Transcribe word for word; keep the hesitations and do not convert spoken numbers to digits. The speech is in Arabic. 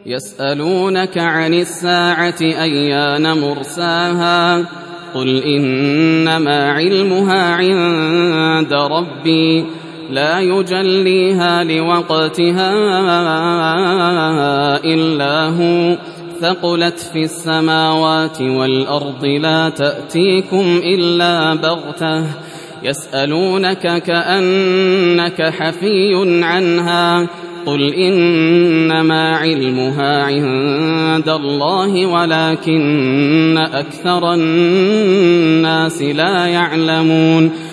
يسألونك عن الساعة أيان مرساها قل إنما علمها عند ربي لا يجليها لوقتها إلا هو ثقلت في السماوات والأرض لا تأتيكم إلا بغتة يسألونك كأنك حفي عنها قل إنما علمها عند الله ولكن أكثر الناس لا يعلمون